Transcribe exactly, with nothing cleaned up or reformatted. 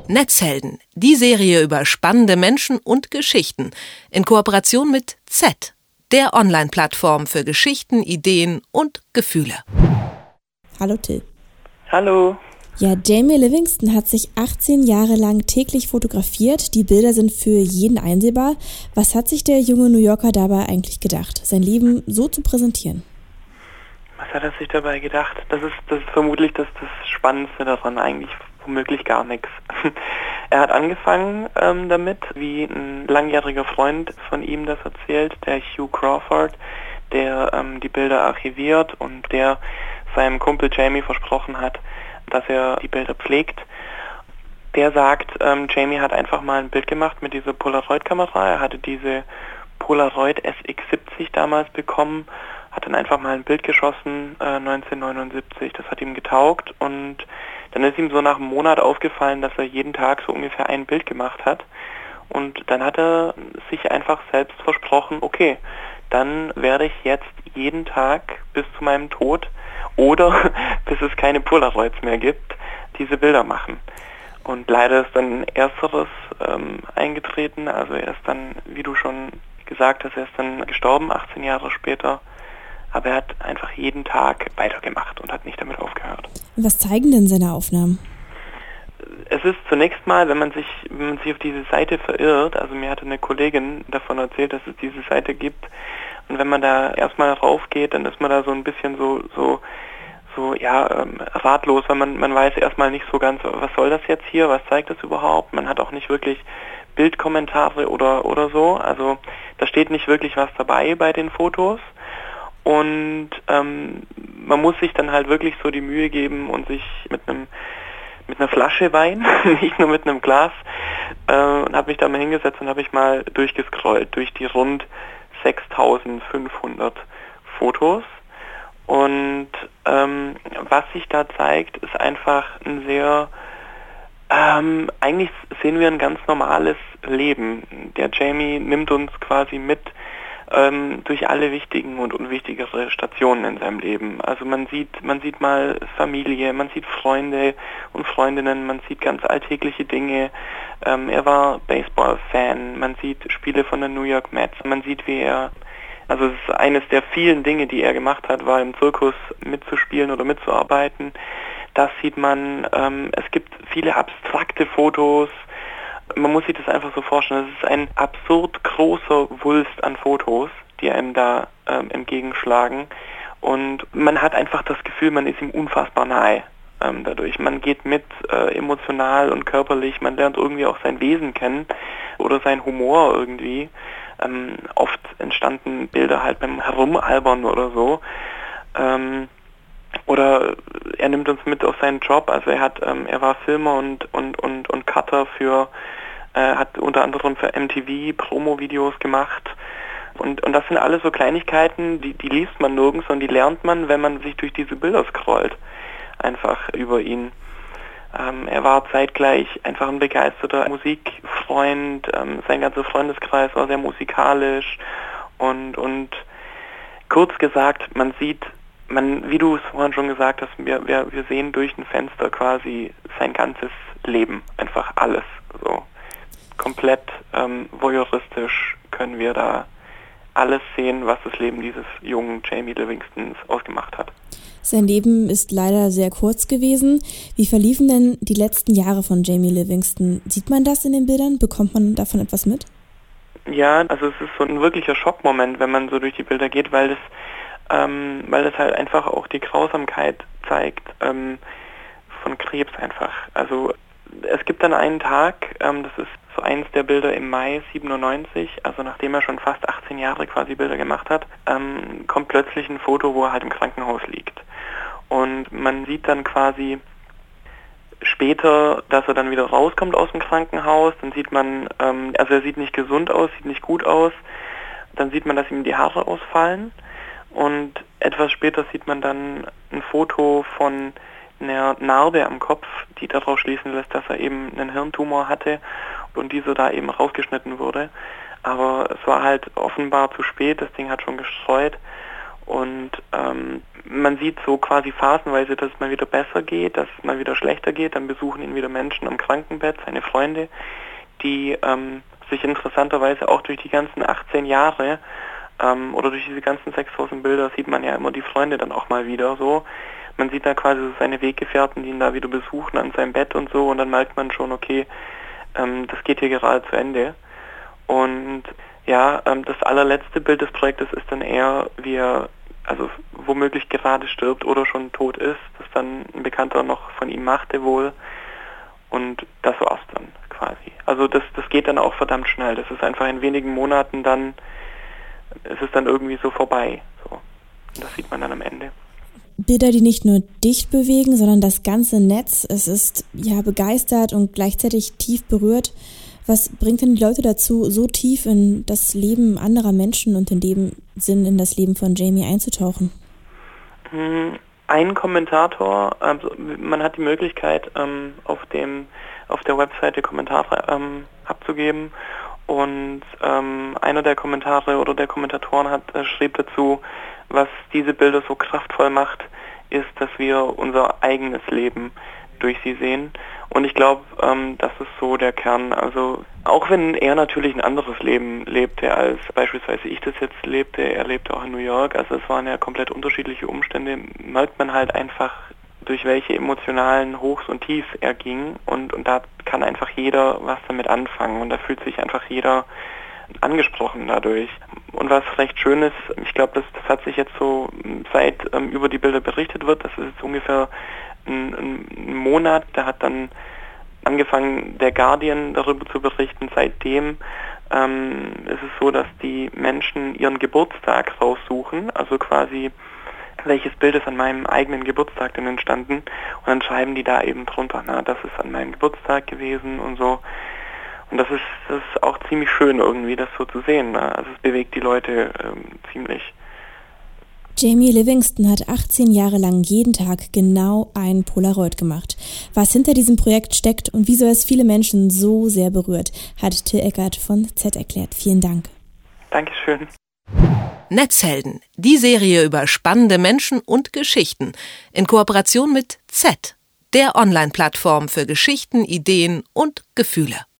Netzhelden, die Serie über spannende Menschen und Geschichten in Kooperation mit Z, der Online-Plattform für Geschichten, Ideen und Gefühle. Hallo Till. Hallo. Ja, Jamie Livingston hat sich achtzehn Jahre lang täglich fotografiert. Die Bilder sind für jeden einsehbar. Was hat sich der junge New Yorker dabei eigentlich gedacht, sein Leben so zu präsentieren? Was hat er sich dabei gedacht? Das ist, das ist vermutlich das, das Spannendste daran, eigentlich womöglich gar nichts. Er hat angefangen ähm, damit, wie ein langjähriger Freund von ihm das erzählt, der Hugh Crawford, der ähm, die Bilder archiviert und der seinem Kumpel Jamie versprochen hat, dass er die Bilder pflegt. Der sagt, ähm, Jamie hat einfach mal ein Bild gemacht mit dieser Polaroid-Kamera. Er hatte diese Polaroid S X siebzig damals bekommen, hat dann einfach mal ein Bild geschossen, äh, neunzehnhundertneunundsiebzig. Das hat ihm getaugt und dann ist ihm so nach einem Monat aufgefallen, dass er jeden Tag so ungefähr ein Bild gemacht hat. Und dann hat er sich einfach selbst versprochen, okay, dann werde ich jetzt jeden Tag bis zu meinem Tod oder bis es keine Polaroids mehr gibt, diese Bilder machen. Und leider ist dann ersteres ähm, eingetreten, also er ist dann, wie du schon gesagt hast, er ist dann gestorben, achtzehn Jahre später. Aber er hat einfach jeden Tag weitergemacht und hat nicht damit aufgehört. Was zeigen denn seine Aufnahmen? Es ist zunächst mal, wenn man sich, wenn man sich auf diese Seite verirrt, also mir hatte eine Kollegin davon erzählt, dass es diese Seite gibt. Und wenn man da erstmal raufgeht, dann ist man da so ein bisschen so, so, so ja, ähm, ratlos, weil man, man weiß erstmal nicht so ganz, was soll das jetzt hier, was zeigt das überhaupt? Man hat auch nicht wirklich Bildkommentare oder, oder so. Also da steht nicht wirklich was dabei bei den Fotos. Und ähm, man muss sich dann halt wirklich so die Mühe geben und sich mit einem mit einer Flasche Wein, nicht nur mit einem Glas, äh, und habe mich da mal hingesetzt und habe ich mal durchgescrollt durch die rund sechstausendfünfhundert Fotos. Und ähm, was sich da zeigt, ist einfach ein sehr, ähm, eigentlich sehen wir ein ganz normales Leben. Der Jamie nimmt uns quasi mit Ähm, durch alle wichtigen und unwichtigere Stationen in seinem Leben. Also man sieht, man sieht mal Familie, man sieht Freunde und Freundinnen, man sieht ganz alltägliche Dinge. Ähm, er war Baseball-Fan, man sieht Spiele von den New York Mets, man sieht, wie er, also es ist eines der vielen Dinge, die er gemacht hat, war im Zirkus mitzuspielen oder mitzuarbeiten. Das sieht man, ähm, es gibt viele abstrakte Fotos. Man muss sich das einfach so vorstellen, es ist ein absurd großer Wulst an Fotos, die einem da ähm, entgegenschlagen. Und man hat einfach das Gefühl, man ist ihm unfassbar nahe ähm, dadurch. Man geht mit äh, emotional und körperlich, man lernt irgendwie auch sein Wesen kennen oder seinen Humor irgendwie. Ähm, oft entstanden Bilder halt beim Herumalbern oder so. Ähm, oder er nimmt uns mit auf seinen Job, also er hat, ähm, er war Filmer und, und, und, und Cutter für, äh, hat unter anderem für M T V Promo-Videos gemacht und, und das sind alles so Kleinigkeiten, die, die liest man nirgends und die lernt man, wenn man sich durch diese Bilder scrollt, einfach über ihn. Ähm, er war zeitgleich einfach ein begeisterter Musikfreund, ähm, sein ganzer Freundeskreis war sehr musikalisch und, und kurz gesagt, man sieht, Man, wie du es vorhin schon gesagt hast, wir, wir, wir sehen durch ein Fenster quasi sein ganzes Leben, einfach alles. So komplett ähm, voyeuristisch können wir da alles sehen, was das Leben dieses jungen Jamie Livingstons ausgemacht hat. Sein Leben ist leider sehr kurz gewesen. Wie verliefen denn die letzten Jahre von Jamie Livingston? Sieht man das in den Bildern? Bekommt man davon etwas mit? Ja, also es ist so ein wirklicher Schockmoment, wenn man so durch die Bilder geht, weil es Ähm, weil das halt einfach auch die Grausamkeit zeigt ähm, von Krebs einfach. Also es gibt dann einen Tag, ähm, das ist so eins der Bilder im Mai siebenundneunzig, also nachdem er schon fast achtzehn Jahre quasi Bilder gemacht hat, ähm, kommt plötzlich ein Foto, wo er halt im Krankenhaus liegt. Und man sieht dann quasi später, dass er dann wieder rauskommt aus dem Krankenhaus, dann sieht man, ähm, also er sieht nicht gesund aus, sieht nicht gut aus, dann sieht man, dass ihm die Haare ausfallen. Und etwas später sieht man dann ein Foto von einer Narbe am Kopf, die darauf schließen lässt, dass er eben einen Hirntumor hatte und dieser da eben rausgeschnitten wurde. Aber es war halt offenbar zu spät, das Ding hat schon gestreut Und ähm, man sieht so quasi phasenweise, dass es mal wieder besser geht, dass es mal wieder schlechter geht. Dann besuchen ihn wieder Menschen am Krankenbett, seine Freunde, die ähm, sich interessanterweise auch durch die ganzen achtzehn Jahre ähm, oder durch diese ganzen sechstausend Bilder sieht man ja immer die Freunde dann auch mal wieder so. Man sieht da quasi so seine Weggefährten, die ihn da wieder besuchen an seinem Bett und so, und dann merkt man schon, okay, ähm, das geht hier gerade zu Ende. Und ja, ähm, das allerletzte Bild des Projektes ist dann eher, wie er also womöglich gerade stirbt oder schon tot ist, das dann ein Bekannter noch von ihm machte wohl, und das war's dann quasi. Also das, das geht dann auch verdammt schnell, das ist einfach in wenigen Monaten dann, es ist dann irgendwie so vorbei. So. Und das sieht man dann am Ende. Bilder, die nicht nur dich bewegen, sondern das ganze Netz. Es ist ja begeistert und gleichzeitig tief berührt. Was bringt denn die Leute dazu, so tief in das Leben anderer Menschen und in dem Sinn in das Leben von Jamie einzutauchen? Ein Kommentator, also man hat die Möglichkeit, ähm, auf dem auf der Webseite Kommentare ähm, abzugeben, und ähm, einer der Kommentare oder der Kommentatoren hat äh, schrieb dazu, was diese Bilder so kraftvoll macht, ist, dass wir unser eigenes Leben durch sie sehen. Und ich glaube, ähm, das ist so der Kern. Also auch wenn er natürlich ein anderes Leben lebte, als beispielsweise ich das jetzt lebte, er lebte auch in New York, also es waren ja komplett unterschiedliche Umstände, merkt man halt einfach, durch welche emotionalen Hochs und Tiefs er ging, und, und da kann einfach jeder was damit anfangen, und da fühlt sich einfach jeder angesprochen dadurch. Und was recht schön ist, ich glaube, das, das hat sich jetzt so, seit ähm, über die Bilder berichtet wird, das ist jetzt ungefähr ein, ein Monat, da hat dann angefangen der Guardian darüber zu berichten. Seitdem ähm, ist es so, dass die Menschen ihren Geburtstag raussuchen, also quasi welches Bild ist an meinem eigenen Geburtstag denn entstanden, und dann schreiben die da eben drunter, na, das ist an meinem Geburtstag gewesen und so. Und das ist, das ist auch ziemlich schön irgendwie, das so zu sehen. Ne? Also es bewegt die Leute ähm, ziemlich. Jamie Livingston hat achtzehn Jahre lang jeden Tag genau ein Polaroid gemacht. Was hinter diesem Projekt steckt und wieso es viele Menschen so sehr berührt, hat Till Eckert von Z erklärt. Vielen Dank. Dankeschön. Netzhelden, die Serie über spannende Menschen und Geschichten in Kooperation mit Z, der Online-Plattform für Geschichten, Ideen und Gefühle.